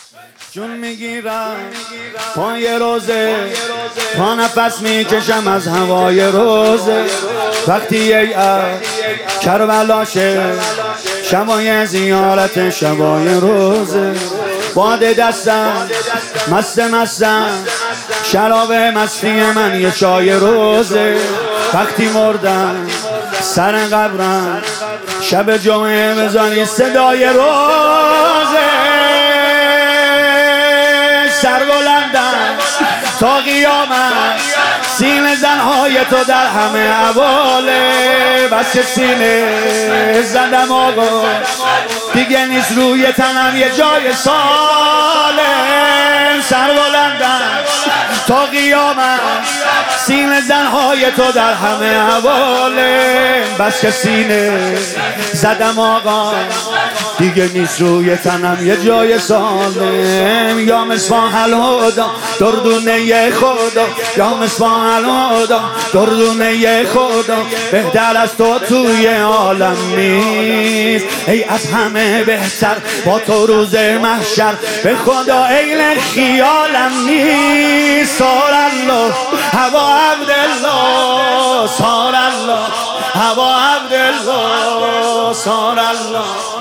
جون میگیرم پای روزه تا نفس میکشم از هوای روزه وقتی ای کربلاشه شبای زیارت شبای روزه باد دستم مستم شراب مستی من یه چای روزه وقتی مردم سر قبرم شب جمعه بزنی صدای روزه سربلندم تا قیامت سینه زنهای تو در همه اواله بس که سینه زدم آقا دیگه نیست روی تنم یه جای سالم سربلندم تا قیامت سینه زنهای تو در همه اواله بس که سینه زدم آقا دیگه نیست روی تنم یه جای سالم یا مصباح الهدی دردونه خدا یا مصباح الهدی دردونه خدا بهتر از تو توی عالم نیست ای از همه بهتر با تو روز محشر به خدا عین خیالم نیست سار الله هوا عبدالله سار الله هوا عبدالله سار الله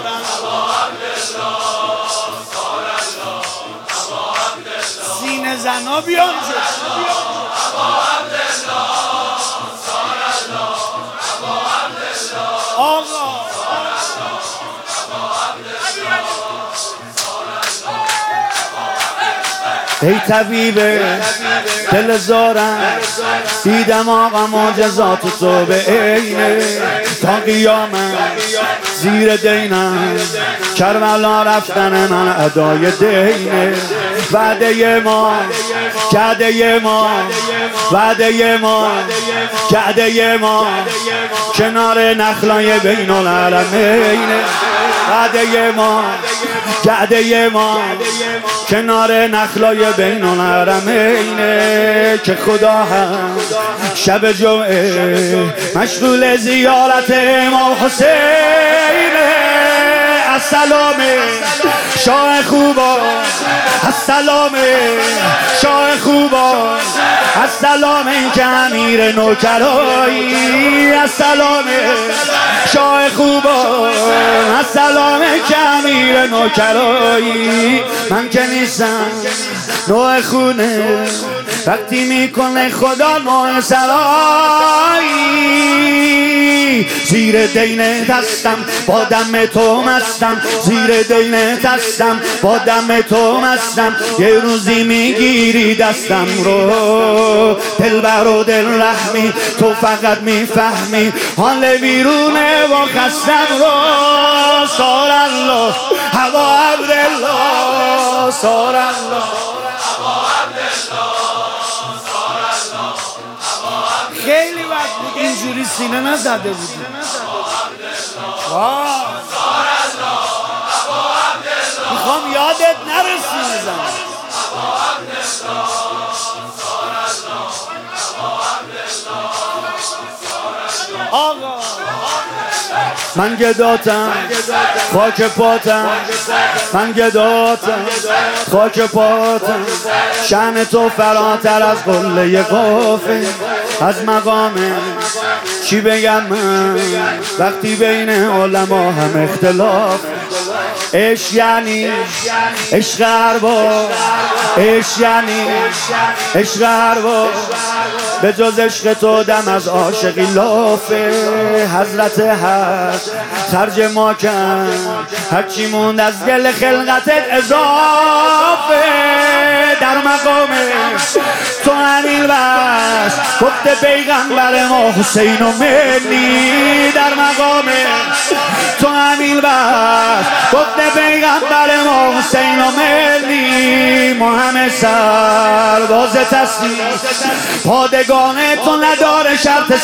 سینه زنا بیان آقا ای طبیب دل زارم دیدم آقا معجزات تو به عینه تا قیامت زیر دینم کربلا رفتن من ادای دینه وعده ما کعده ما وعده ما کعده ما کنار نخلای بین العالمین وعده ما کعده ما کنار نخلای بین الحرمین که خدا هم شب جمعه مشغول زیارت امام حسین السلام شاه خوبان السلام شاه خوبان السلام این که امیر نوکرایی السلام شاه خوبان السلام که امیر نوکرایی من که نیستم نوع خونه وقتی میکنه خدا نوع سرایی زیر دینه دستم با دم تو مستم زیر دینه دستم با دم تو مستم یه روزی میگیری دستم رو دلبر و دل رحمی تو فقط میفهمی حال بیرونه و خستم رو سار الله هوا عبدالله سار الله خیلی وقت بود اینجوری سینه نزده بودیم میخوام یادت نره سینه زن آقا من گداتم خاک پاتم من گداتم خاک پاتم شأن تو فراتر از قله قافه از مقامه چی بگم من وقتی بین علما هم اختلاف عشق یعنی عشق ارباب عشق یعنی عشق ارباب به جز عشق تو دم از عاشقی لافه حضرت حق خرج ما کن هرچی موند از گل خلقتت اضافه در مقام تو همین بس گفته پیغمبر ما حسین و منی در مقام تو همین بس گفته پیغمبر ما حسین و منی ما همه سرباز تسلیم پادگان تو نداره شرط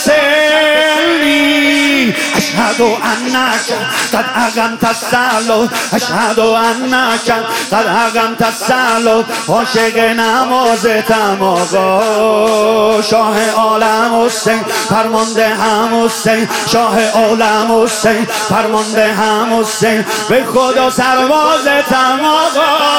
سنی اشهد انک قد اقمت الصلاة اشهد انک قد اقمت الصلاة عاشق نمازتم آقا شاه عالم حسین فرمانده هم حسین شاه عالم حسین فرمانده هم حسین به خدا سربازتم آقا